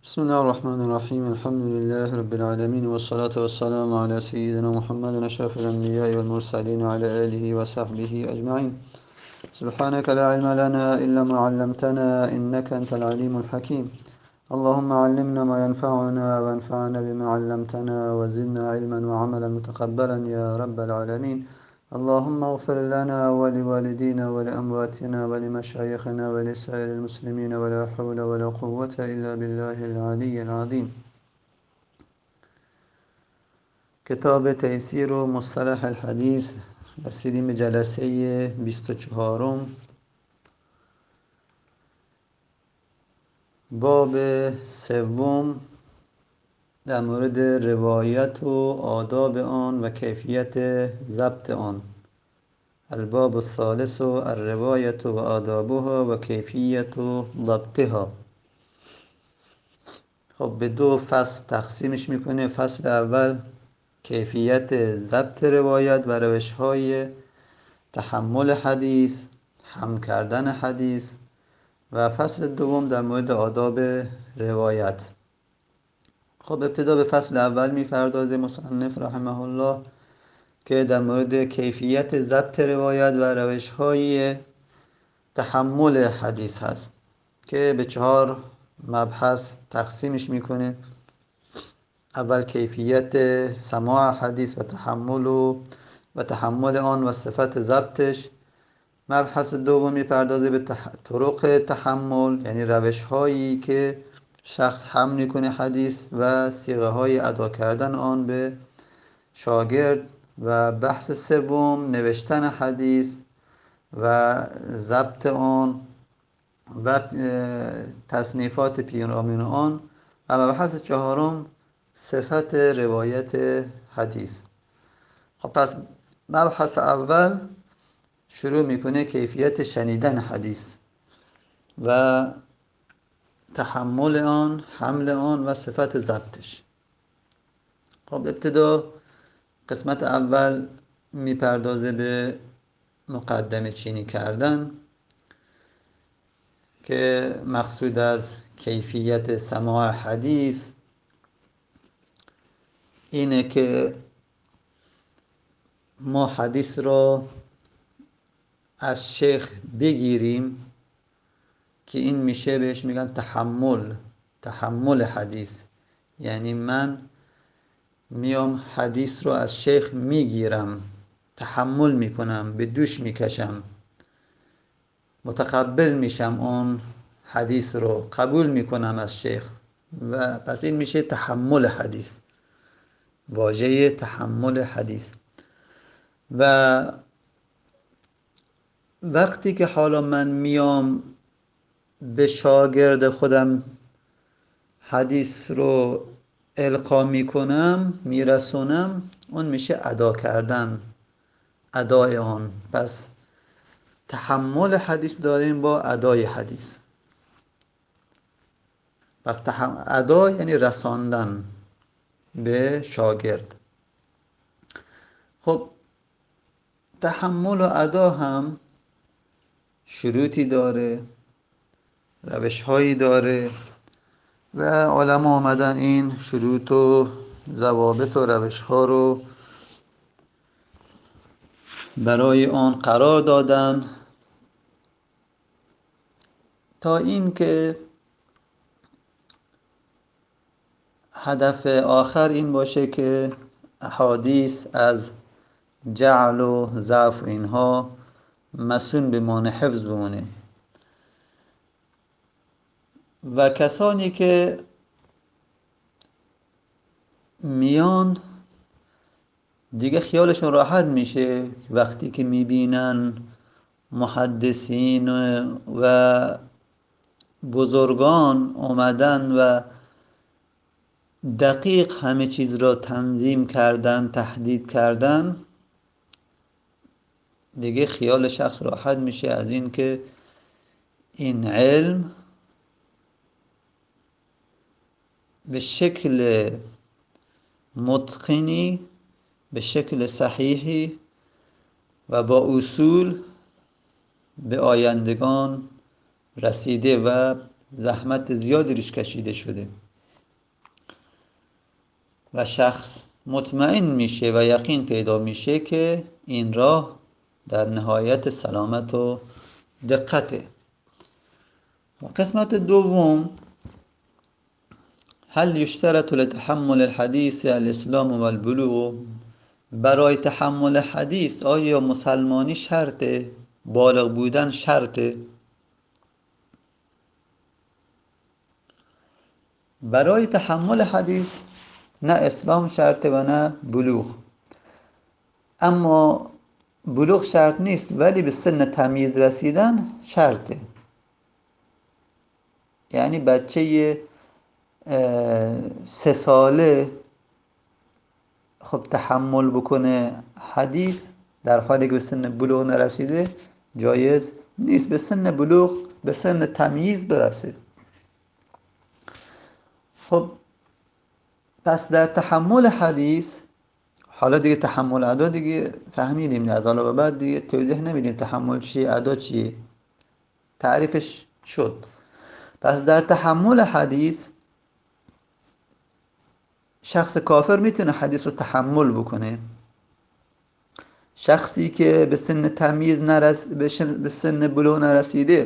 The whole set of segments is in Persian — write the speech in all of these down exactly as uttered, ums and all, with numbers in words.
بسم الله الرحمن الرحيم الحمد لله رب العالمين والصلاة والسلام على سيدنا محمد أشرف الأنبياء والمرسلين وعلى آله وصحبه أجمعين. سبحانك لا علم لنا إلا ما علمتنا إنك أنت العليم الحكيم. اللهم علمنا ما ينفعنا وانفعنا بما علمتنا وزدنا علما وعملا متقبلا يا رب العالمين. اللهم اغفر لنا ولوالدينا ولأمواتنا ولمشايخنا ولسائر المسلمين ولا حول ولا قوة إلا بالله العلي العظيم. کتاب تیسیر و مصطلح الحدیث، رسیدیم به جلسه بیست و چهارم. باب سوم در مورد روایت و آداب آن و کیفیت ضبط آن. الباب الثالث الروایت و آدابها و کیفیت ضبطها. خب به دو فصل تقسیمش میکنه. فصل اول کیفیت ضبط روایت و روش‌های تحمل حدیث، حمل کردن حدیث، و فصل دوم در مورد آداب روایت. خب ابتدا به فصل اول میپردازه مصنف رحمه الله که در مورد کیفیت ضبط روایت و روش‌های تحمل حدیث هست که به چهار مبحث تقسیمش میکنه. اول کیفیت سماع حدیث و تحمل و و تحمل آن و صفت ضبطش. مبحث دوم میپردازه به تح... طرق تحمل، یعنی روش هایی که شخص حمل میکنه حدیث و صیغه های ادا کردن آن به شاگرد. و بحث سوم نوشتن حدیث و ضبط آن و تصنیفات پیرامون آن. و مبحث چهارم صفت روایت حدیث. خب پس مبحث اول شروع میکنه کیفیت شنیدن حدیث و تحمل آن، حمل آن و صفت ضبطش. خب ابتدا قسمت اول میپردازه به مقدمه چینی کردن که مقصود از کیفیت سماع حدیث اینه که ما حدیث را از شیخ بگیریم که این میشه بهش میگن تحمل تحمل حدیث. یعنی من میام حدیث رو از شیخ میگیرم، تحمل میکنم، به دوش میکشم، متقبل میشم، اون حدیث رو قبول میکنم از شیخ و پس این میشه تحمل حدیث، واژه تحمل حدیث. و وقتی که حالا من میام به شاگرد خودم حدیث رو القا میکنم، میرسونم، اون میشه ادا کردن، ادای آن. پس تحمل حدیث داریم با ادای حدیث. پس تحم... ادا یعنی رساندن به شاگرد. خب تحمل و ادا هم شروطی داره، روش هایی داره و علما آمدن این شروط و ضوابط و روش ها رو برای آن قرار دادن تا این که هدف آخر این باشه که احادیث از جعل و ضعف اینها مسون بمانه، حفظ بمونه. و کسانی که میان دیگه خیالشون راحت میشه وقتی که میبینن محدثین و بزرگان اومدن و دقیق همه چیز را تنظیم کردن، تحدید کردن، دیگه خیال شخص راحت میشه از این که این علم به شکل متقنی، به شکل صحیحی و با اصول به آیندگان رسیده و زحمت زیادی روش کشیده شده. و شخص مطمئن میشه و یقین پیدا میشه که این راه در نهایت سلامت و دقته. و قسمت دوم، هل یشترط لتحمل الحدیث الاسلام و البلوغ؟ برای تحمل حدیث آیا مسلمانی شرطه؟ بالغ بودن شرطه؟ برای تحمل حدیث نه اسلام شرطه و نه بلوغ. اما بلوغ شرط نیست، ولی به سن تمییز رسیدن شرطه. یعنی بچه سه ساله خب تحمل بکنه حدیث در حالی که به سن بلوغ نرسیده جایز نیست. به سن بلوغ، به سن تمییز برسه. خب پس در تحمل حدیث، حالا دیگه تحمل ادا دیگه فهمیدیم، از حالا به بعد دیگه توضیح نمیدیم تحمل چیه، ادا چیه، تعریفش شد. پس در تحمل حدیث شخص کافر میتونه حدیث رو تحمل بکنه. شخصی که به سن تمییز نرس به سن بلوغ نرسیده،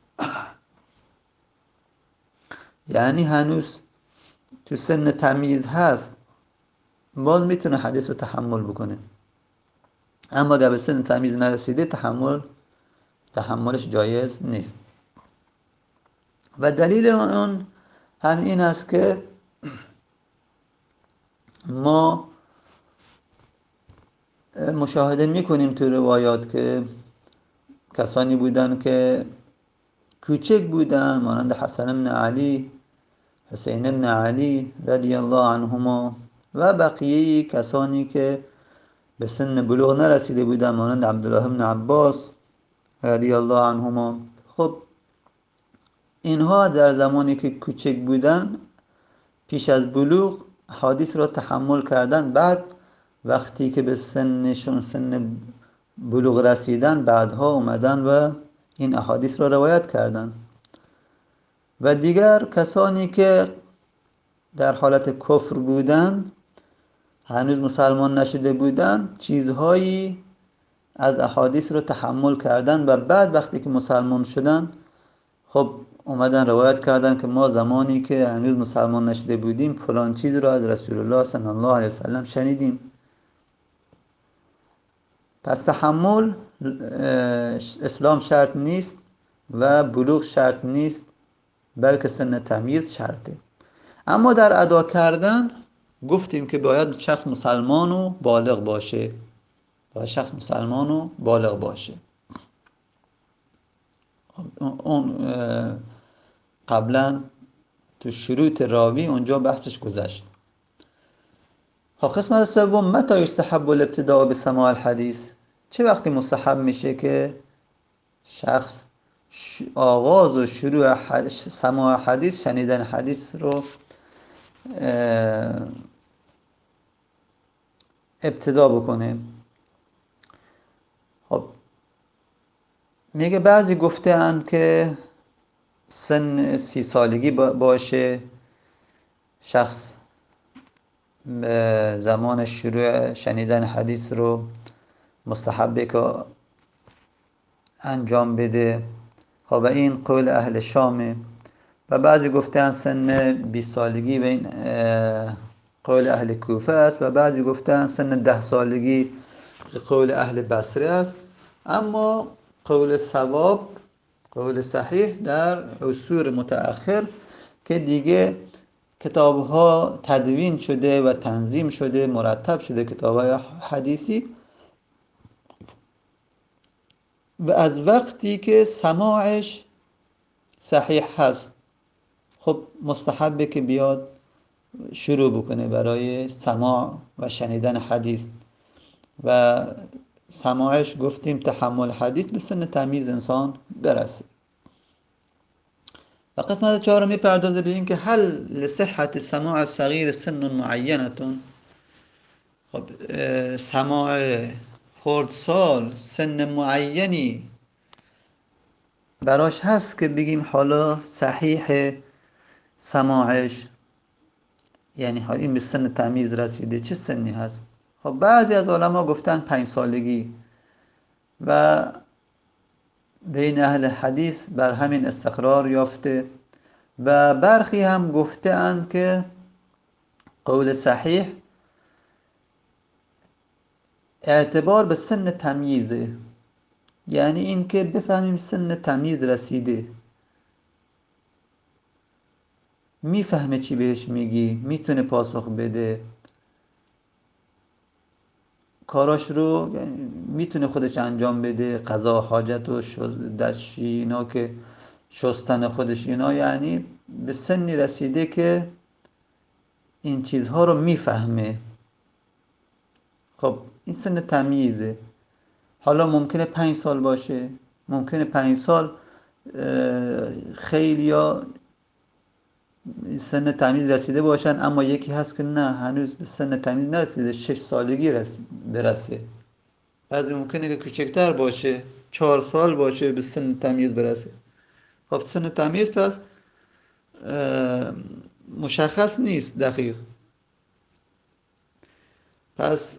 یعنی هنوز تو سن تمییز هست، باز میتونه حدیث رو تحمل بکنه. اما اگر به سن تمییز نرسیده تحمل تحملش جایز نیست. و دلیل اون هم این است که ما مشاهده میکنیم تو روایات که کسانی بودن که کوچک بودن، مانند حسن بن علی، حسین بن علی رضی الله عنهما، و بقیه کسانی که به سن بلوغ نرسیده بودن، مانند عبدالله بن عباس رضی الله عنهما. خب اینها در زمانی که کوچک بودن پیش از بلوغ حدیث را تحمل کردن. بعد وقتی که به سنشون سن بلوغ رسیدن بعدها اومدن و این احادیث را روایت کردن. و دیگر کسانی که در حالت کفر بودند، هنوز مسلمان نشده بودند، چیزهایی از احادیث رو تحمل کردن و بعد وقتی که مسلمان شدن خب اومدن روایت کردن که ما زمانی که هنوز مسلمان نشده بودیم فلان چیز رو از رسول الله صلی الله علیه وسلم شنیدیم. پس تحمل اسلام شرط نیست و بلوغ شرط نیست، بلکه سن تمییز شرطه. اما در ادا کردن گفتیم که باید شخص مسلمان و بالغ باشه. باید شخص مسلمان و بالغ باشه. اون قبلا تو شروط راوی اونجا بحثش گذشت. خب قسمت سوم، متى یستحب الابتداء بسماع الحدیث؟ چه وقتی مستحب میشه که شخص آغاز و شروع سماع حدیث، شنیدن حدیث رو ابتدا بکنه؟ خب میگه بعضی گفته اند که سن سی سالگی باشه شخص به زمان شروع شنیدن حدیث رو مستحبه که انجام بده. خب این قول اهل شامه. و بعضی گفتن سن بیست سالگی و این قول اهل کوفه است. و بعضی گفتن سن ده سالگی قول اهل بصره است. اما قول صواب، قول صحیح در عصور متأخر که دیگه کتاب ها تدوین شده و تنظیم شده، مرتب شده کتاب های حدیثی، و از وقتی که سماعش صحیح هست خب مستحبه که بیاد شروع بکنه برای سماع و شنیدن حدیث. و سماعش گفتیم تحمل حدیث به سن تمییز انسان برسه. و قسمت چهارم میپردازه به این که هل لصحت سماع الصغیر سن معینه؟ خب سماع خردسال سن معینی براش هست که بگیم حالا صحیح سماعش؟ یعنی حالا این به سن تمیز رسیده چه سنی هست؟ خب بعضی از علما گفتن پنج سالگی و بین اهل حدیث بر همین استقرار یافته و برخی هم گفته اند که قول صحیح اعتبار به سن تمیزه، یعنی این که بفهمیم سن تمیز رسیده، میفهمه چی بهش میگی، میتونه پاسخ بده، کاراش رو میتونه خودش انجام بده، قضا حاجت و دستشویی اینا که شستن خودش اینا، یعنی به سنی رسیده که این چیزها رو میفهمه. خب این سن تمیزه. حالا ممکنه پنج سال باشه، ممکنه پنج سال خیلی یا سن تمیز رسیده باشن، اما یکی هست که نه هنوز به سن تمیز نرسیده، شش سالگی برسه. بعضی ممکنه که کوچکتر باشه، چهار سال باشه به سن تمیز برسه. خب سن تمیز پس مشخص نیست دقیق. پس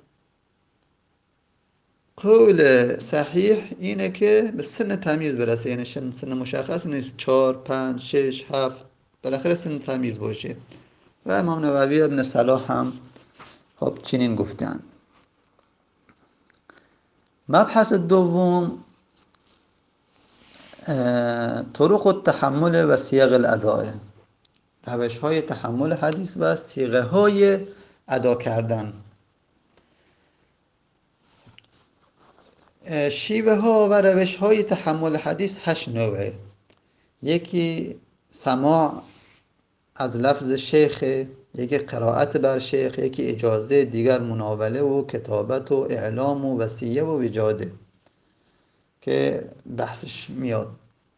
قول صحیح اینه که به سن تمیز برسه، یعنی سن مشخص نیست، چهار، پنج، شش، هفت، بالاخره سن تمیز باشه. و امام نووی ابن صلاح هم خب چنین گفتن. مبحث دوم طرق التحمل و صیغ الاداء، روش های تحمل حدیث و صیغه های ادا کردن. شیوه ها و روش های تحمل حدیث هشت نوعه. یکی سماع از لفظ شیخ، یکی قرائت بر شیخ، یکی اجازه، دیگر مناوله و کتابت و اعلام و وصیه و وجاده که بحثش میاد.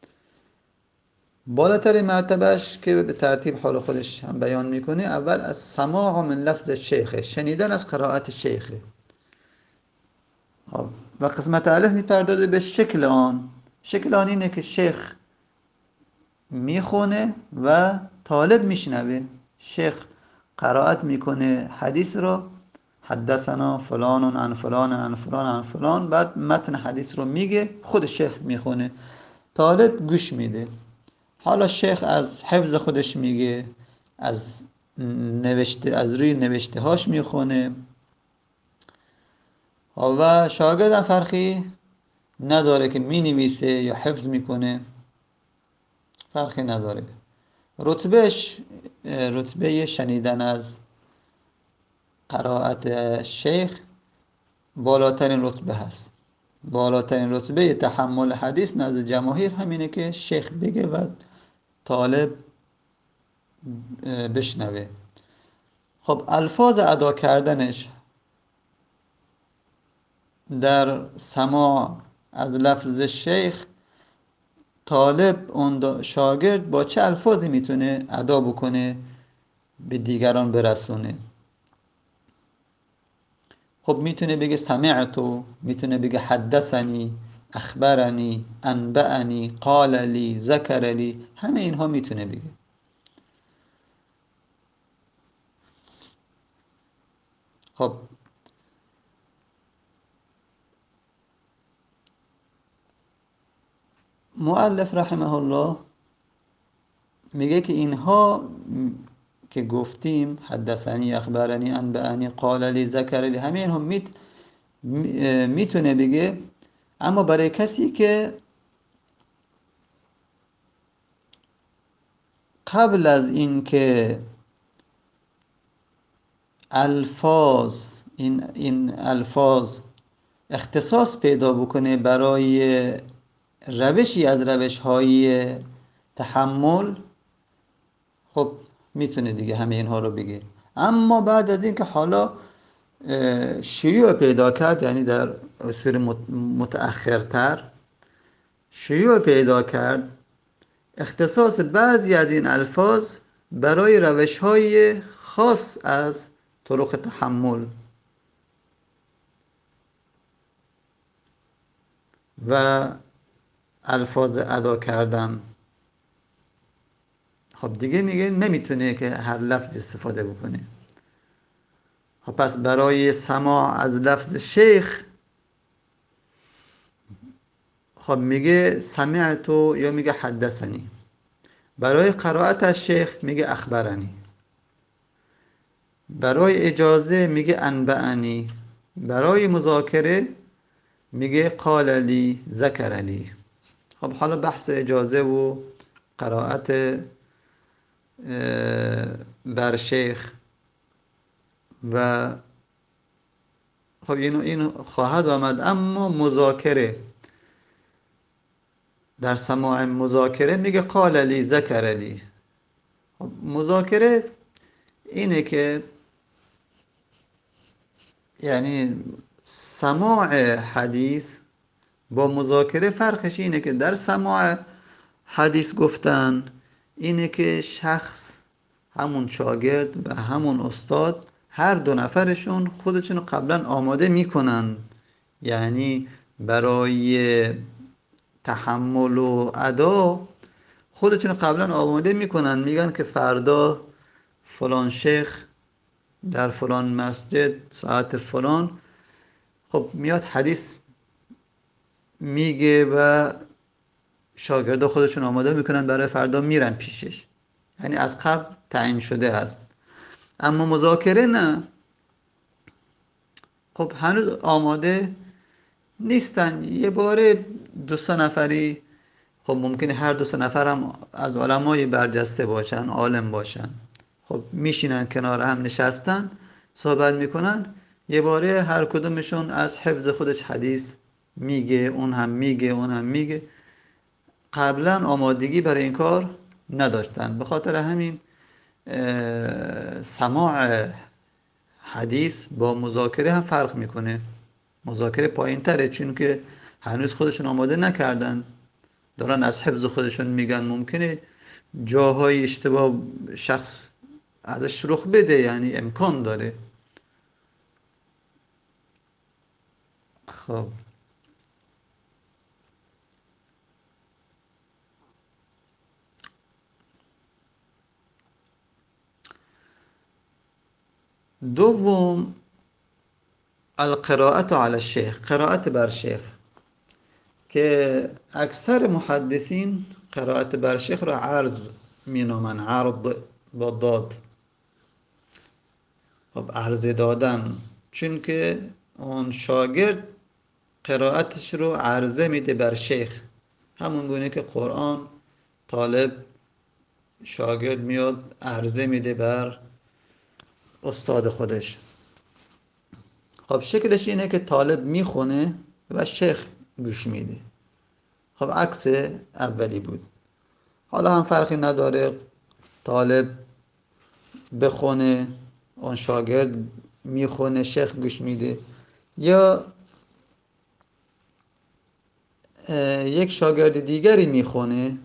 بالاترین مرتبهش که به ترتیب حال خودش هم بیان میکنه، اول از سماع من لفظ شیخ، شنیدن از قرائت شیخ. و قسمت الف میپردازه به شکل آن. شکل آن اینه که شیخ میخونه و طالب میشنوه. شیخ قرائت میکنه حدیث رو، حدثنا فلان عن فلان عن فلان عن فلان، بعد متن حدیث رو میگه، خود شیخ میخونه، طالب گوش میده. حالا شیخ از حفظ خودش میگه، از نوشته، از روی نوشته هاش میخونه و شاگرد هم فرقی نداره که می نویسه یا حفظ میکنه، فرقی نداره. رتبهش رتبه شنیدن از قرائت شیخ بالاترین رتبه هست. بالاترین رتبه تحمل حدیث نزد جماهیر همینه که شیخ بگه و طالب بشنوه. خب الفاظ ادا کردنش در سماع از لفظ شیخ، طالب اون شاگرد با چه الفاظی میتونه ادا بکنه به دیگران برسونه. خب میتونه بگه سمعتو، میتونه بگه حدثنی، اخبرنی، انبعنی، قال لی، ذکر لی، همه اینها میتونه بگه. خب مؤلف رحمه الله میگه که اینها که گفتیم، حدثنی، اخبرنی، انبعنی، قال لی، ذکر لی، همه اینها میت میتونه بگه، اما برای کسی که قبل از این که الفاظ این این الفاظ اختصاص پیدا بکنه برای روشی از روش‌های تحمل، خب میتونه دیگه همه اینها رو بگه. اما بعد از این که حالا شیوع پیدا کرد، یعنی در عصور متأخرتر شیوع پیدا کرد اختصاص بعضی از این الفاظ برای روش‌های خاص از طرق تحمل و الفاظ ادا کردن. خب دیگه میگه نمیتونه که هر لفظ استفاده بکنه. خب پس برای سماع از لفظ شیخ خب میگه سمعتو یا میگه حدثنی. برای قرائت از شیخ میگه اخبرنی. برای اجازه میگه انبعنی. برای مذاکره میگه قال لی ذکر لی. خب حالا بحث اجازه و قرائت بر شیخ و خب اینو اینو خواهد آمد. اما مذاکره، در سماع مذاکره میگه قال لی ذکر لی. خب مذاکره اینه که یعنی سماع حدیث با مذاکره فرقش اینه که در سماع حدیث گفتن اینه که شخص، همون شاگرد و همون استاد، هر دو نفرشون خودشون قبلا آماده میکنن، یعنی برای تحمل و ادا خودشون قبلا آماده میکنن. میگن که فردا فلان شیخ در فلان مسجد ساعت فلان خب میاد حدیث میگه و شاگردا خودشون آماده میکنن برای فردا میرن پیشش، یعنی از قبل تعیین شده است. اما مذاکره نه، خب هنوز آماده نیستن. یه باره دو سه نفری، خب ممکنه هر دو سه نفر هم از علمای برجسته باشن، عالم باشن، خب میشینن کنار هم نشستن صحبت میکنن، یه باره هر کدومشون از حفظ خودش حدیث میگه، اون هم میگه اون هم میگه، قبلا آمادگی برای این کار نداشتن. به خاطر همین سماع حدیث با مذاکره هم فرق میکنه. مذاکره پایین تره چون که هنوز خودشون آماده نکردن، دارن از حفظ خودشون میگن. ممکنه جاهای اشتباه شخص ازش رخ بده، یعنی امکان داره. خب دوم القراءت علی الشیخ، قرائت بر شیخ، که اکثر محدثین قرائت بر شیخ را عرض مینامن، عرض با داد. خب عرض دادن، چون که اون شاگرد قرائتش رو عرضه میده بر شیخ، همون گونه که قرآن طالب شاگرد میاد عرضه میده بر استاد خودش. خب شکلش اینه که طالب میخونه و شیخ گوش میده. خب عکس اولی بود. حالا هم فرقی نداره طالب بخونه، اون شاگرد میخونه، شیخ گوش میده، یا یک شاگرد دیگری میخونه.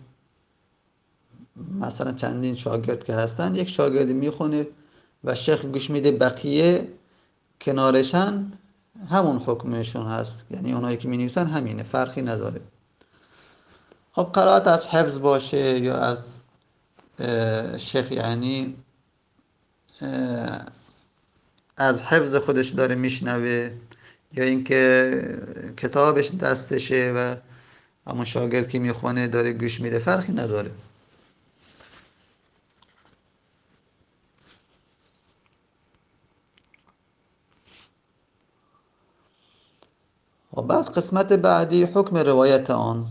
مثلا چندین شاگرد که هستن، یک شاگرد میخونه و شیخ گوش میده، بقیه کنارشن، همون حکمشون هست، یعنی اونایی که مینویسن همینه، فرقی نداره. خب قرائت از حفظ باشه یا از شیخ، یعنی از حفظ خودش داره میشنوه، یا اینکه کتابش دستشه و همون شاگرد که میخونه داره گوش میده، فرقی نداره. و بعد قسمت بعدی حکم روایت آن.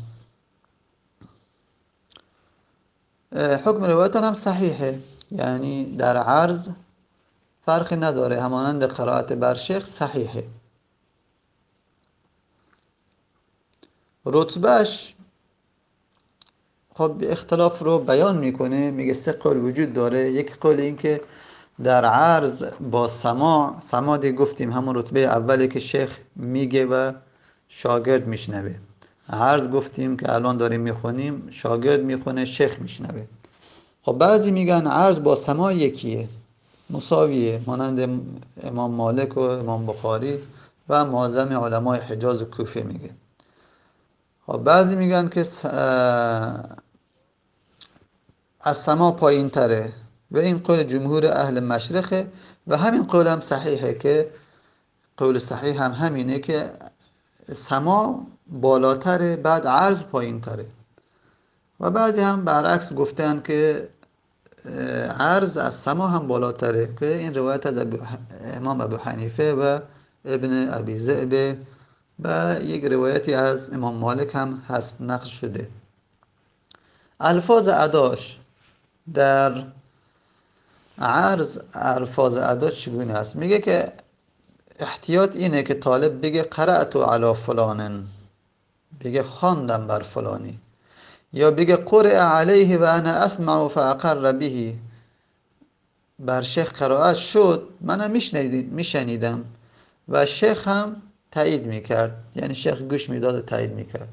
حکم روایت آن هم صحیحه، یعنی در عرض فرقی نداره، همانند قرائت بر شیخ صحیحه. رتبهش خب اختلاف رو بیان میکنه، میگه سه قول وجود داره. یک قول این که در عرض با سماع، سماع دیگه گفتیم همون رتبه اولی که شیخ میگه و شاگرد میشنوه. عرض گفتیم که الان داریم میخونیم، شاگرد میخونه، شیخ میشنوه. خب بعضی میگن عرض با سماع یکیه، مساویه، مانند امام مالک و امام بخاری و معظم علمای حجاز و کوفه میگه. خب بعضی میگن که از سما پایین تره و این قول جمهور اهل مشرقه و همین قول هم صحیحه که قول صحیح هم همینه که سما بالاتره بعد عرض پایین تره و بعضی هم برعکس گفتن که عرض از سما هم بالاتره که این روایت از ابو امام ابو حنیفه و ابن ابی ذئب و یک روایتی از امام مالک هم هست نقل شده. الفاظ اداش در عرض الفاظ اداش چگونه است؟ میگه که احتیاط اینه که طالب بگه قرأت علی فلانن، بگه خواندم بر فلانی، یا بگه قرئ علیه و انا اسمع فاقر به، بر شیخ قرائت شد منم میشنیدم و شیخ هم تایید میکرد، یعنی شیخ گوش میداد و تایید میکرد.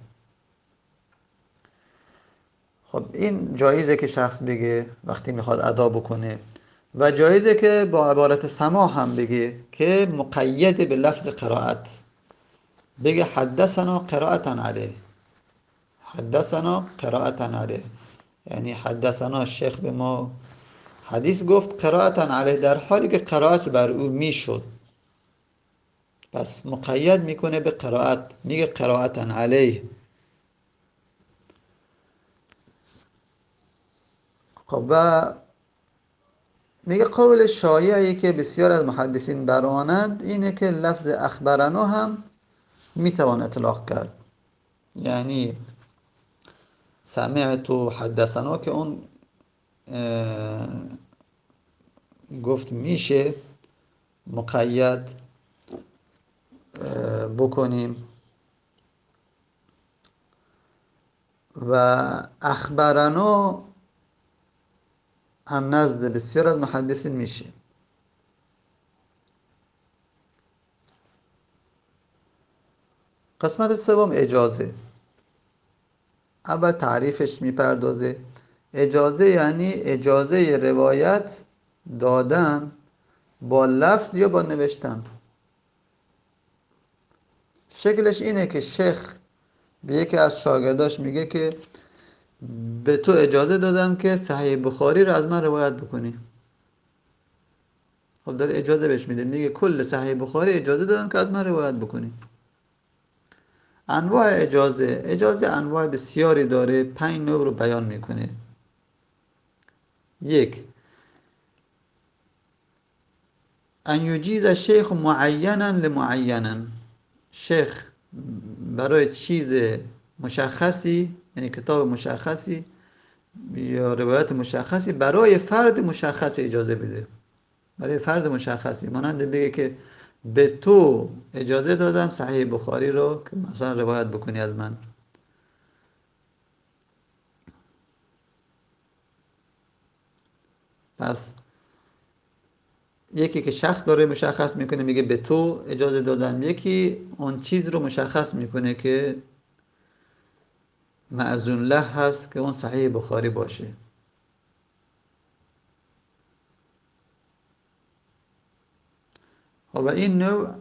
خب این جایزه که شخص بگه وقتی میخواد ادا بکنه و جایزه که با عبارت سماع هم بگه که مقید به لفظ قرائت، بگه حدثنا قرائتا علیه، حدثنا قرائتا علیه، یعنی حدثنا شیخ به ما حدیث گفت قرائتا علیه، در حالی که قرائت بر او میشد، پس مقید میکنه به قرائت، میگه قرائتا علیه. خب و میگه قول شایعی که بسیار از محدثین بر آنند اینه که لفظ اخبرنا هم میتوان اطلاق کرد، یعنی سمعت و حدثنا که اون گفت میشه مقید بکنیم و اخبرنا هم نزد بسیار از محدثین میشه. قسمت سوم اجازه. اول تعریفش میپردازه. اجازه یعنی اجازه روایت دادن با لفظ یا با نوشتن. شکلش اینه که شیخ به یکی از شاگرداش میگه که به تو اجازه دادم که صحیح بخاری رو از من روایت بکنی. خب داره اجازه بهش میده، میگه کل صحیح بخاری اجازه دادم که از من روایت بکنی. انواع اجازه، اجازه انواع بسیاری داره، پنج نوع رو بیان میکنه. یک، ان یجیز شیخ معینا لمعینا، شیخ برای چیز مشخصی، یعنی کتاب مشخصی یا روایت مشخصی برای فرد مشخص اجازه بده، برای فرد مشخصی. مانند بگه که به تو اجازه دادم صحیح بخاری رو که مثلا روایت بکنی از من. پس یکی که شخص داره مشخص میکنه میگه به تو اجازه دادم، یکی اون چیز رو مشخص میکنه که مأذون له هست که اون صحیح بخاری باشه. و این نوع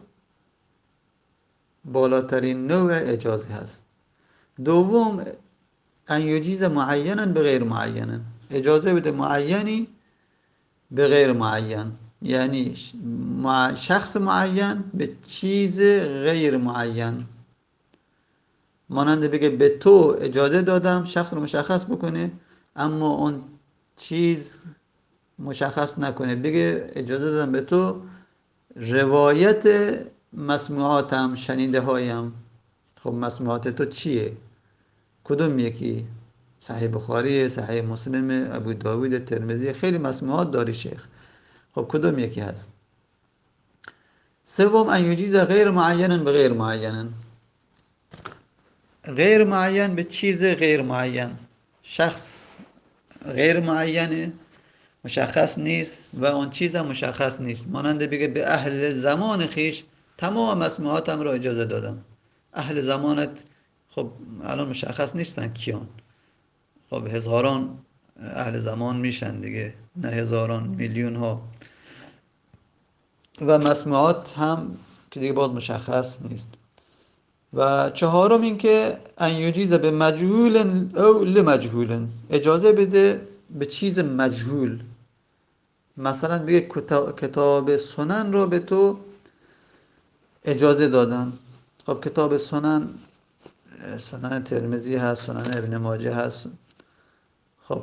بالاترین نوع اجازه هست. دوم، ان یجیز معینا به غیر معین، اجازه بده معینی به غیر معین، یعنی شخص معین به چیز غیر معین. مانند بگه به تو اجازه دادم شخص رو مشخص بکنه اما اون چیز مشخص نکنه، بگه اجازه دادم به تو روایت مسموعاتم، شنیده هایم. خب مسموعات تو چیه؟ کدوم یکی؟ صحیح بخاری، صحیح مسلم، ابو داوود، ترمذی، خیلی مسموعات داری شیخ. خب کدوم یکی هست؟ سوم، ان یجیز غیر معین به غیر معین، غیر معین به چیز غیر معین، شخص غیر معینه، مشخص نیست و اون چیز هم مشخص نیست. مانند بگه به اهل زمان خیش تمام مسموعاتم رو اجازه دادم. اهل زمانت خب الان مشخص نیستن کیان، خب هزاران اهل زمان میشن دیگه، نه هزاران، میلیون ها. و مسموعات هم که دیگه باز مشخص نیست. و چهارم این که ان یجیز به مجهول او لمجهول، اجازه بده به چیز مجهول. مثلا بگه کتاب سنن رو به تو اجازه دادم. خب کتاب سنن، سنن ترمذی هست، سنن ابن ماجه هست. خب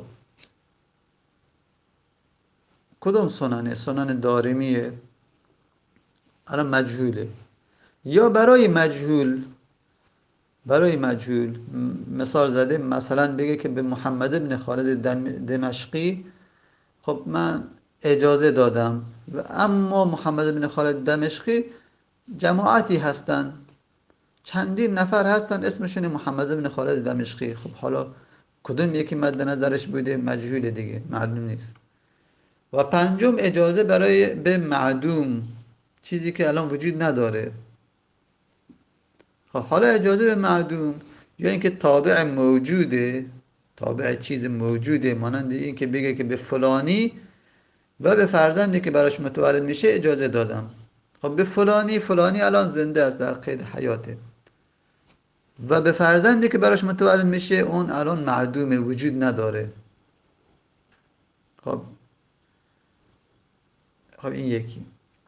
کدوم سننه؟ سنن دارمیه، الان مجهوله. یا برای مجهول، برای مجهول مثال زده، مثلا بگه که به محمد ابن خالد دمشقی خب من اجازه دادم، و اما محمد ابن خالد دمشقی جماعتی هستن، چندین نفر هستن اسمشون محمد ابن خالد دمشقی. خب حالا کدوم یکی مد نظرش بوده؟ مجهول دیگه، معلوم نیست. و پنجم اجازه برای به معدوم، چیزی که الان وجود نداره. خب حالا اجازه به معدوم، یا اینکه تابع موجوده، تابع چیز موجوده، مانند این که بگه که به فلانی و به فرزندی که براش متولد میشه اجازه دادم. خب به فلانی، فلانی الان زنده است، در قید حیاته، و به فرزندی که براش متولد میشه اون الان معدومه، وجود نداره. خب خب این یکی.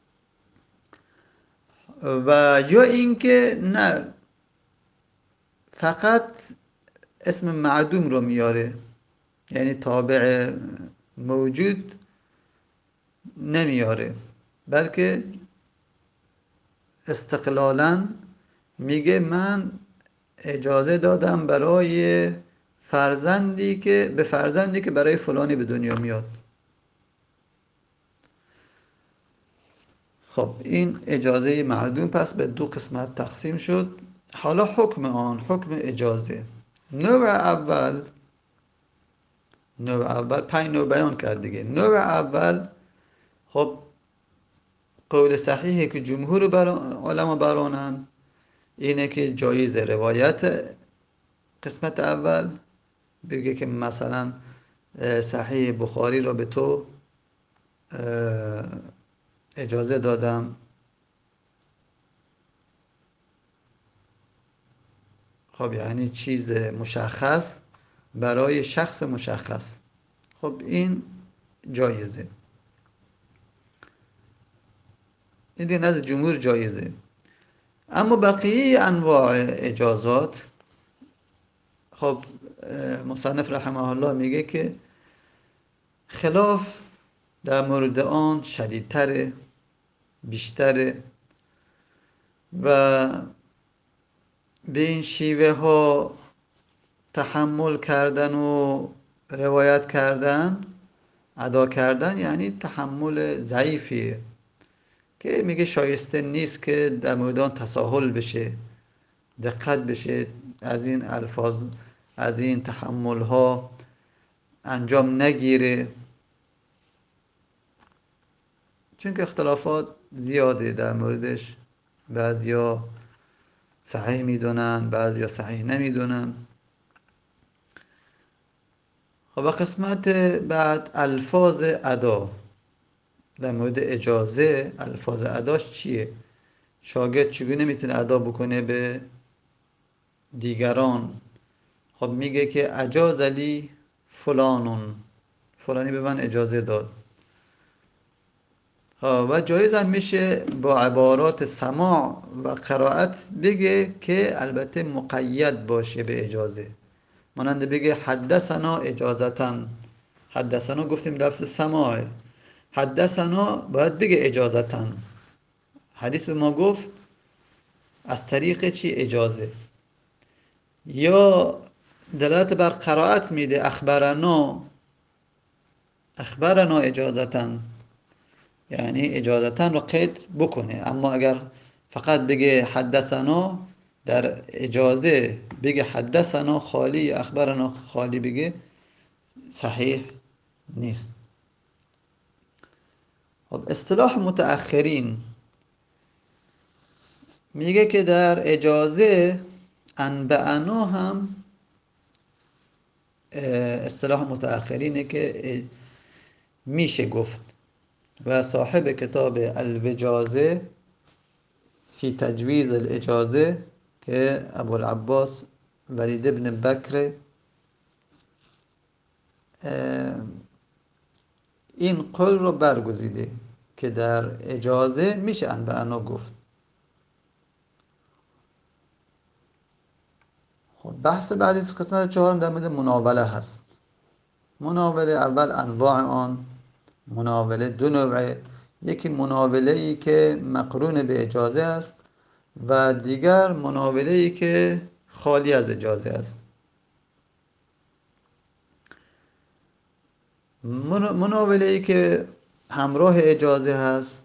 و یا اینکه نه، فقط اسم معدوم رو میاره، یعنی تابع موجود نمیاره، بلکه استقلالا میگه من اجازه دادم برای فرزندی که به فرزندی که برای فلانی به دنیا میاد. خب این اجازه معدوم پس به دو قسمت تقسیم شد. حالا حکم آن، حکم اجازه. نوع اول، نوع اول پنج نوع بیان کرد دیگه. نوع اول خب قول صحیحی که جمهور برا علما برانن اینه که جایز روایت قسمت اول، بگه که مثلا صحیح بخاری را به تو اجازه دادم. خب یعنی چیز مشخص برای شخص مشخص. خب این جایزه، این دیگه نزد جمهور جایزه. اما بقیه انواع اجازات، خب مصنف رحمه الله میگه که خلاف در مورد آن شدیدتره، بیشتره، و به این شیوه ها تحمل کردن و روایت کردن، ادا کردن، یعنی تحمل ضعیفیه که میگه شایسته نیست که در مورد آن تساهل بشه، دقت بشه، از این الفاظ، از این تحمل ها انجام نگیره، چون که اختلافات زیاده در موردش. بعضیا صحیح میدونن، بعضیا صحیح نمیدونن. خب قسمت بعد الفاظ ادا. در مورد اجازه الفاظ اداش چیه؟ شاگرد چگونه میتونه ادا بکنه به دیگران؟ خب میگه که اجاز لی فلانون، فلانی به من اجازه داد. و جایز هم میشه با عبارات سماع و قرائت بگه که البته مقید باشه به اجازه، مانند بگه حدثنا اجازتن. حدثنا گفتیم لفظ سماعه، حدثنا باید بگه اجازتن. حدیث به ما گفت از طریق چی؟ اجازه. یا دلالت بر قرائت میده، اخبرنا، اخبرنا اجازتن، یعنی اجازتن رو قید بکنه. اما اگر فقط بگه حدثنا، در اجازه بگه حدثنا خالی، اخبرنا خالی بگه، صحیح نیست. خب اصطلاح متأخرین میگه که در اجازه انبعنا هم اصطلاح متأخرینه که میشه گفت. و صاحب کتاب الوجازه فی تجویز الاجازه که ابوالعباس ولید ابن بکر این قول رو برگزیده که در اجازه میشه انبعنا گفت. خب بحث بعدی قسمت چهارم در مورد مناوله هست. مناوله اول انواع آن. مناوله دو نوعه، یکی مناوله ای که مقرون به اجازه است و دیگر مناوله ای که خالی از اجازه است. مناوله ای که همراه اجازه هست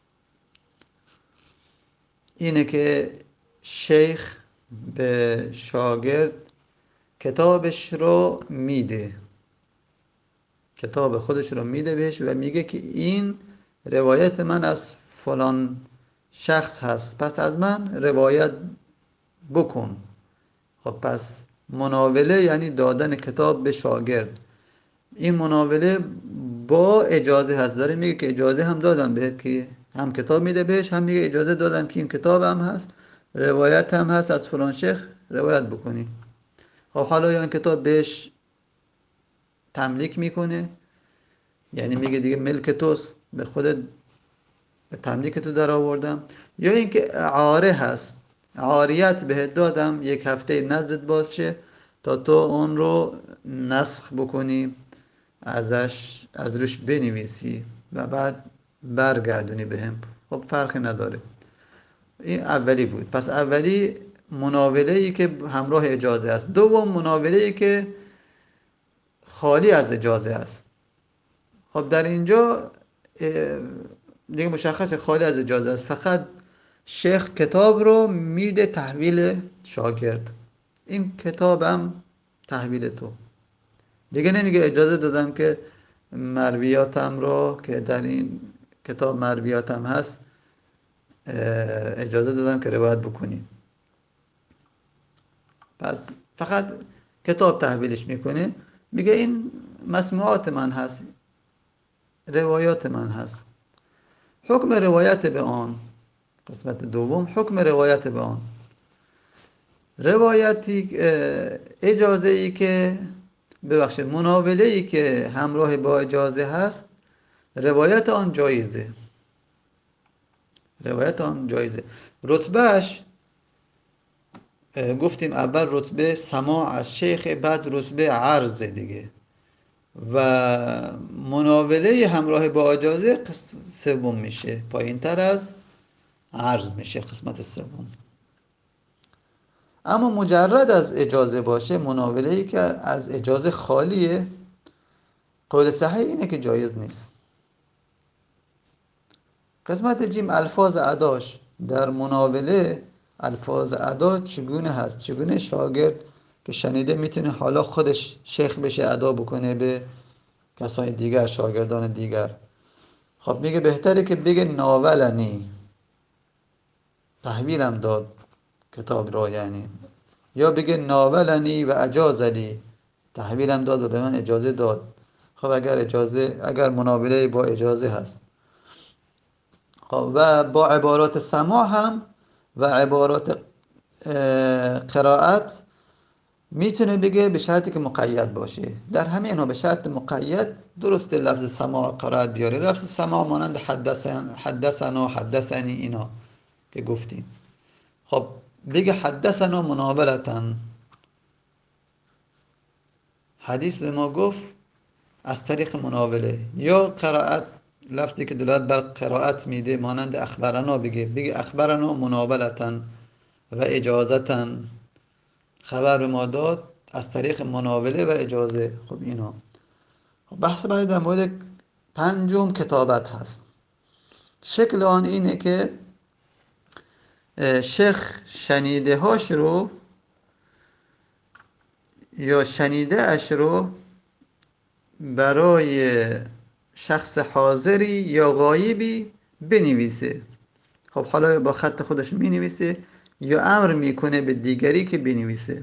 اینه که شیخ به شاگرد کتابش رو میده، کتاب خودش رو میده بهش و میگه که این روایت من از فلان شخص هست، پس از من روایت بکن. خب پس مناوله یعنی دادن کتاب به شاگرد. این مناوله با اجازه هست، داره میگه که اجازه هم دادم بهت که هم کتاب میده بهش، هم میگه اجازه دادم که این کتاب هم هست، روایت هم هست از فلان شیخ، روایت بکنی. خب حالا یا این کتاب بهش تملیک میکنه، یعنی میگه دیگه ملک توست، به خودت به تملیک تو در آوردم، یا اینکه عاره هست، عاریت بهت دادم یک هفته نزدت باشه تا تو اون رو نسخ بکنی، ازش از روش بنویسی و بعد برگردونی بهم. خب فرقی نداره. این اولی بود. پس اولی مناوله ای که همراه اجازه است. دوم مناوله ای که خالی از اجازه است. خب در اینجا دیگه مشخص خالی از اجازه است، فقط شیخ کتاب رو میده تحویل شاگرد، این کتابم تحویل تو. دیگه نمیگه اجازه دادم که مرویاتم رو که در این کتاب مرویاتم هست اجازه دادم که روایت بکنی. پس فقط کتاب تحویلش میکنه، میگه این مسموعات من هست، روایات من هست. حکم روایت به آن، قسمت دوم، حکم روایت به آن. روایتی اجازه ای که ببخشید مناوله ای که همراه با اجازه هست، روایت آن جایزه، روایت آن جایزه. رتبهش گفتیم اول رتبه سماع از شیخ، بعد رتبه عرض دیگه، و مناوله همراه با اجازه سوم میشه، پایین تر از عرض میشه، قسمت سوم. اما مجرد از اجازه باشه، مناوله ای که از اجازه خالیه، قول صحیح اینه که جایز نیست. قسمت جیم الفاظ اداش. در مناوله الفاظ ادا چگونه هست، چگونه شاگرد که شنیده میتونه حالا خودش شیخ بشه ادا بکنه به کسای دیگر، شاگردان دیگر. خب میگه بهتره که بگه ناولنی، تحویلم داد کتاب رو، یعنی یا بگه ناولنی و اجازلی، تحویلم داد و به من اجازه داد. خب اگر اجازه، اگر مناوله با اجازه هست، خب و با عبارات سماع هم و عبارات قرائت میتونه بگه به شرطی که مقید باشه. در همه اینا به شرط مقید درسته لفظ سماع قرائت بیاره، لفظ سماع مانند حدثن حدثنا حدثنی اینا که گفتیم. خب بگه حدثنا مناولتن، حدیث به ما گفت از طریق مناوله، یا قرائت لفظی که دلالت بر قرائت میده مانند اخبرنا، بگه بگه اخبرنا مناولتن و اجازتن، خبر به ما داد از طریق مناوله و اجازه. خب اینا. خب بحث بعد در مورد پنجم کتابت هست. شکل آن اینه که شیخ شنیده هاش رو یا شنیده اش رو برای شخص حاضری یا غایبی بنویسه. خب حالا با خط خودش می نویسه یا امر میکنه به دیگری که بنویسه.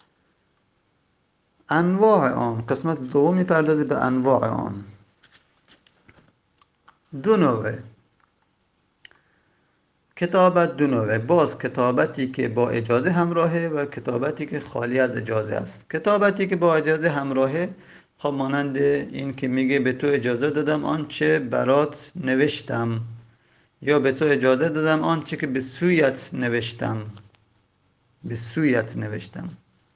انواع آن، قسمت دوم میپردازه به انواع آن. دو نوعه کتابت، دو نوعه. باز کتابتی که با اجازه همراهه و کتابتی که خالی از اجازه است. کتابتی که با اجازه همراهه، خب مانند این که میگه به تو اجازه دادم آنچه برات نوشتم، یا به تو اجازه دادم آنچه که به سویت نوشتم. به سویت نوشتم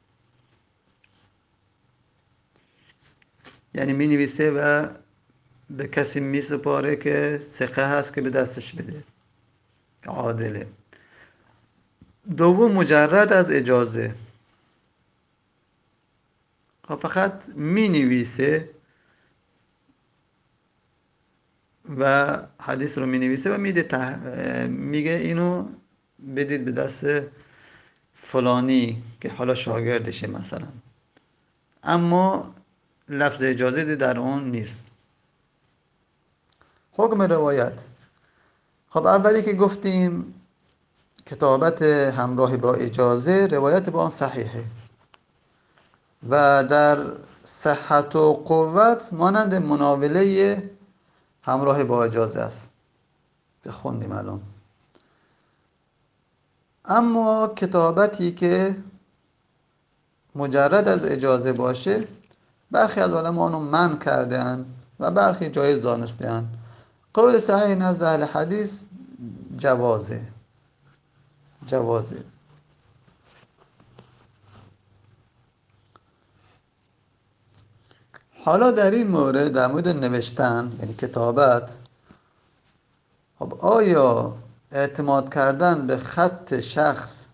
یعنی می نویسه و به کسی می سپاره که ثقه هست که به دستش بده، عادله. دوم مجرد از اجازه، خب فقط می نویسه و حدیث رو می نویسه و میده ته... میگه اینو بدید به دست فلانی که حالا شاگردشه مثلا، اما لفظ اجازه در اون نیست. حکم روایت، خب اولی که گفتیم کتابت همراه با اجازه، روایت با آن صحیحه و در صحت و قوت مانند مناوله همراه با اجازه است که خوندیم الان. اما کتابتی که مجرد از اجازه باشه، برخی از علما آنو منع کردن و برخی جایز دانستن. قول صحیح نزد اهل حدیث جوازه جوازه حالا در این مورد، در مورد نوشتن یعنی کتابت، خب آیا اعتماد کردن به خط شخص،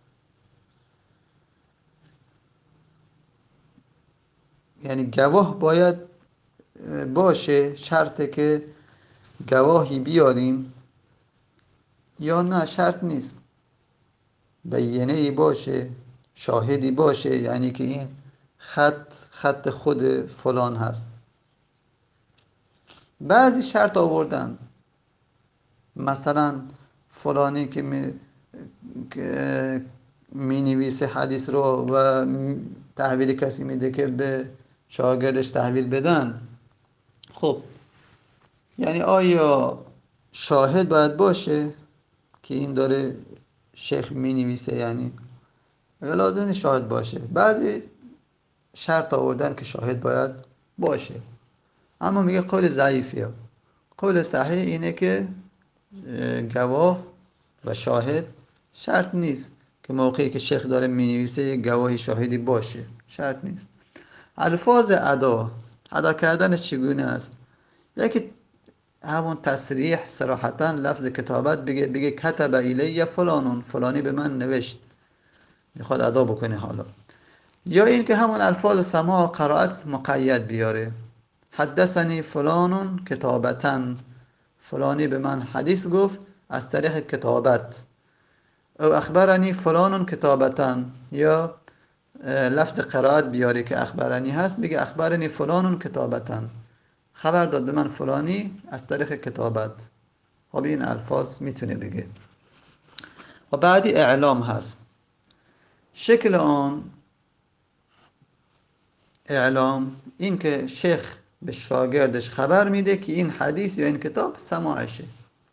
یعنی گواه باید باشه، شرطه که گواهی بیاریم، یا نه شرط نیست، بیینه ای باشه، شاهدی باشه، یعنی که این خط خط خود فلان هست. بعضی شرط آوردن، مثلا فلانی که می, می نویسه حدیث رو و تحویل کسی میده که به شاگردش تحویل بدن، خب یعنی آیا شاهد باید باشه که این داره شیخ می نویسه، یعنی یا لازم شاهد باشه. بعضی شرط آوردن که شاهد باید باشه، اما میگه قول ضعیفیه. قول صحیح اینه که گواه و شاهد شرط نیست، که موقعی که شیخ داره می نویسه یک گواهی شاهدی باشه، شرط نیست. الفاظ ادا، ادا کردنش چگونه است؟ یکی همون تصریح، صراحتا لفظ کتابت بگه بگه کتب الی فلانون، فلانی به من نوشت، میخواد ادا بکنه حالا. یا این که همون الفاظ سماع و قرائت مقید بیاره، حدثنی فلانون کتابتن، فلانی به من حدیث گفت از طریق کتابت، او اخبرنی فلانون کتابتن. یا لفظ قرائت بیاره که اخبرنی هست، میگه اخبرنی فلانون کتابتن، خبر داد به من فلانی از طریق کتابت. خب این الفاظ میتونه بگه. و بعدی اعلام هست. شکل آن اعلام این که شیخ به شاگردش خبر میده که این حدیث یا این کتاب سماعشه.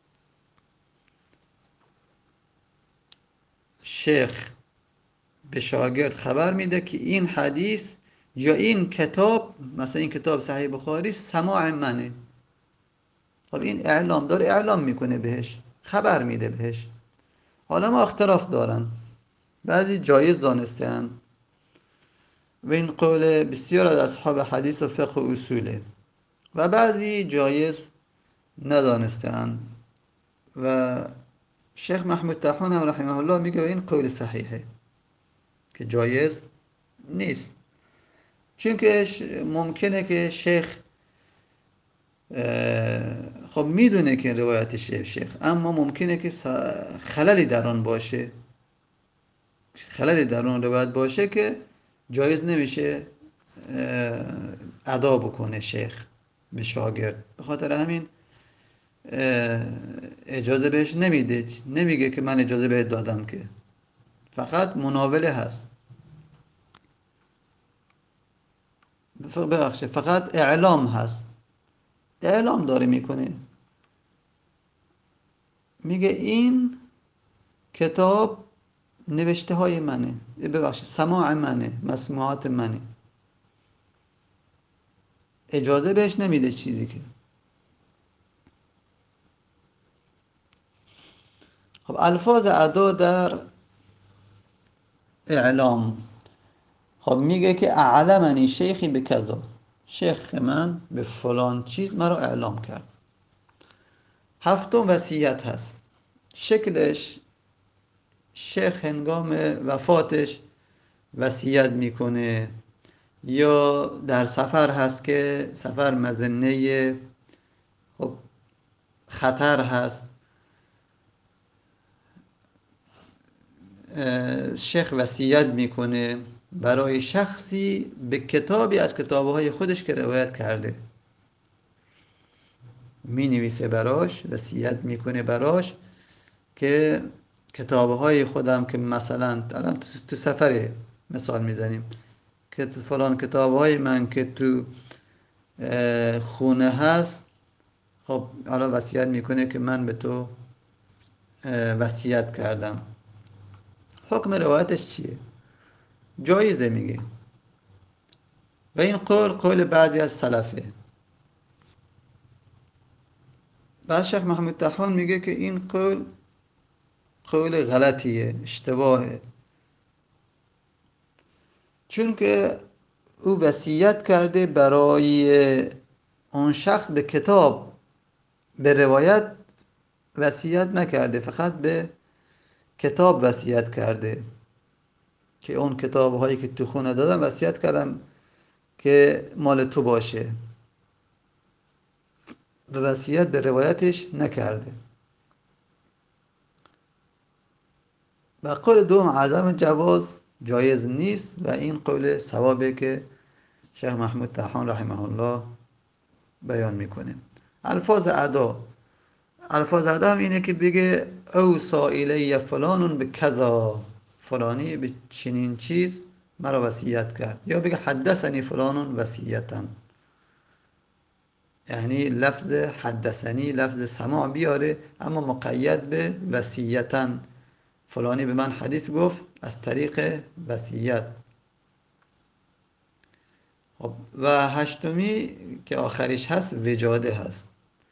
شیخ به شاگرد خبر میده که این حدیث یا این کتاب، مثلا این کتاب صحیح بخاری، سماع منه. خب این اعلام داره، اعلام میکنه بهش، خبر میده بهش. حالا ما اختلاف دارن، بعضی جایز دانستن و این قول بسیار از اصحاب حدیث و فقه و اصوله، و بعضی جایز ندانستن و شیخ محمود طاحون هم رحمه الله میگه این قول صحیحه که جایز نیست، چون که ممکنه که شیخ خب میدونه که روایت شیخ، اما ممکنه که خللی در آن باشه، خللی در اون روایت باشه که جایز نمیشه ادا بکنه شیخ به شاگرد. به خاطر همین اجازه بهش نمیده، نمیگه که من اجازه بهت دادم، که فقط مناوله هست، ببخشید فقط اعلام هست، اعلام داره میکنه میگه این کتاب نوشته های منه، ببخشید سماع منه، مسموعات منه. اجازه بهش نمیده چیزی که. خب الفاظ ادا در اعلام، خب میگه که اعلمنی شیخی به کذا، شیخ من به فلان چیز مرا اعلام کرد. هفتم وصیت هست. شکلش شیخ هنگام وفاتش وصیت میکنه، یا در سفر هست که سفر مظنه خب خطر هست، شیخ وصیت میکنه برای شخصی به کتابی از کتابهای خودش که روایت کرده، می نویسه براش، وصیت میکنه براش که کتابهای خودم که مثلا الان تو سفره مثال میزنیم که فلان کتابهای من که تو خونه هست، خب حالا وصیت میکنه که من به تو وصیت کردم. حکم روایتش چیه؟ جایزه میگه. و این قول قول بعضی از سلفه. بعد شیخ محمود طحان میگه که این قول قول غلطیه، اشتباهه، چون که او وصیت کرده برای آن شخص به کتاب، به روایت وصیت نکرده، فقط به کتاب وصیت کرده که اون کتاب هایی که تو خونه دادم وصیت کردم که مال تو باشه، به وصیت به روایتش نکرده. و قول دوم عدم جواز، جایز نیست، و این قول صوابه که شیخ محمود طحان رحمه الله بیان میکنه. الفاظ ادا، الفاظ ادا هم اینه که بگه اوصا الی فلان به کذا، فلانی به چنین چیز مرا وصیت کرد، یا بگه حدثنی فلان وصیتا، یعنی لفظ حدثنی لفظ سماع بیاره اما مقید به وصیتا، فلانی به من حدیث گفت از طریق وصیت. خب و هشتمی که آخریش هست وجاده هست.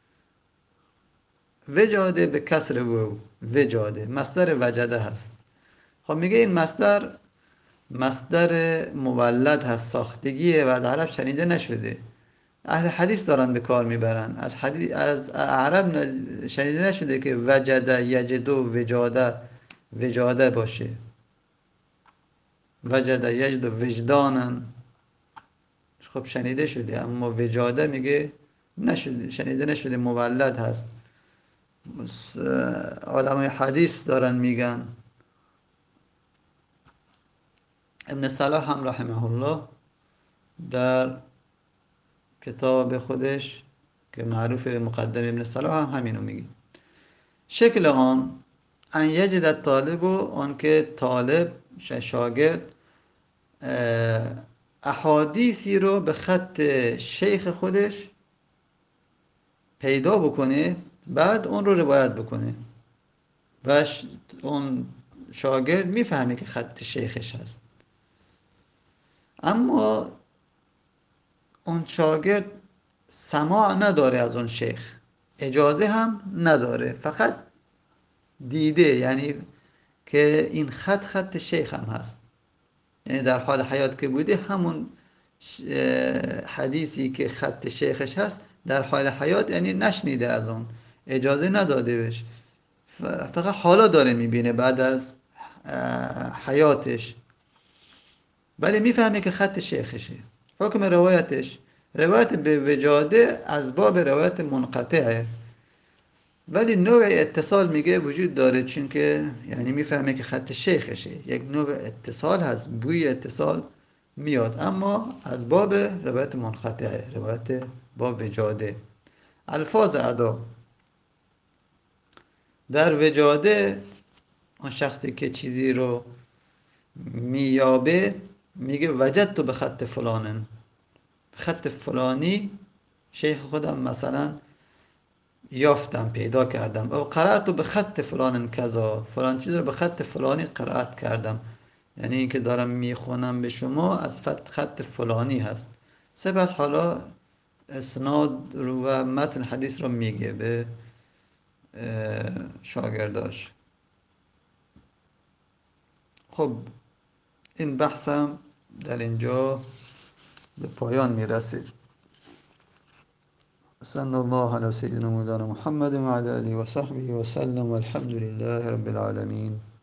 وجاده به کسر وو، وجاده مصدر وجده هست. خب میگه این مصدر مصدر مولد هست، ساختگیه و از عرب شنیده نشده. اهل حدیث دارن به کار میبرن، از حدیث از عرب شنیده نشده که وجده یجدو وجاده وجاده باشه. وجده یجدو وجدانن، خب شنیده شده، اما وجاده میگه نشده، شنیده نشده، مولد هست. علمای حدیث دارن میگن. ابن صلاح هم رحمه الله در کتاب خودش که معروف مقدم ابن صلاح هم همینو میگه. شکل آن ان یجد طالب، و آن که طالب شاگرد احادیثی رو به خط شیخ خودش پیدا بکنه، بعد اون رو روایت بکنه و اون شاگرد میفهمه که خط شیخش هست، اما اون شاگرد سماع نداره از اون شیخ، اجازه هم نداره، فقط دیده، یعنی که این خط خط شیخ هم هست، یعنی در حال حیات که بوده همون حدیثی که خط شیخش هست در حال حیات، یعنی نشنیده از اون، اجازه نداده بهش، فقط حالا داره میبینه بعد از حیاتش، ولی میفهمه که خط شیخشه. حکم روایتش، روایت به وجاده از باب روایت منقطعه، ولی نوع اتصال میگه وجود داره، چون که یعنی میفهمه که خط شیخشه، یک نوع اتصال هست، بوی اتصال میاد، اما از باب روایت منقطعه، روایت با وجاده. الفاظ ادا در وجاده، اون شخصی که چیزی رو میابه میگه وجدت تو به خط فلانن، خط فلانی شیخ خودم مثلا یافتم، پیدا کردم. او قرأت به خط فلان کذا، فلان چیز رو به خط فلانی قرأت کردم، یعنی اینکه دارم میخونم به شما از خط فلانی هست. سپس حالا اسناد رو و متن حدیث رو میگه به شاگرداش. خب این بحثم در اینجا به پایان میرسه. صلی الله علی سیدنا مولانا محمد و علی آله و صحبه و سلم والحمد لله رب العالمین.